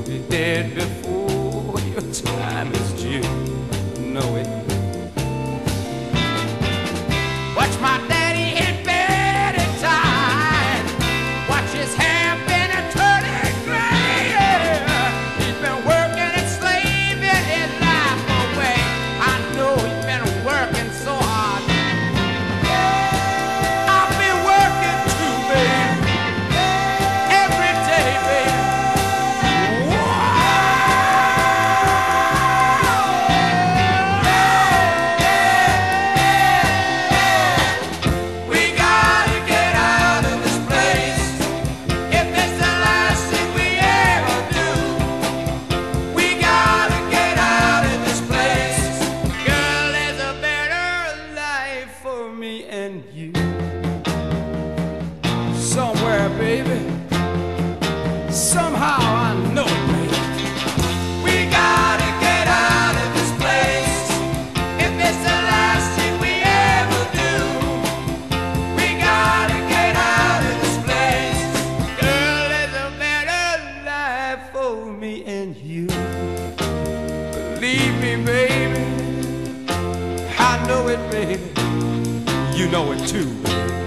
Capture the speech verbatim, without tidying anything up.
Be dead before your time is due. Know it. Watch my daddy in bed at time. Watch his hair been a turning gray. He's been working and slaving his life away. I know he's been working so hard. I've been working too, baby. Every day, baby. We gotta get out of this place. If it's the last thing we ever do, we gotta get out of this place. Girl, there's a better life for me and you. Somewhere, baby. Somehow I know it, baby. We gotta get out of this place. If it's the last thing we ever do, we gotta get out of this place. Girl, there's a better life for me and you. Believe me, baby. I know it, baby. You know it too, baby.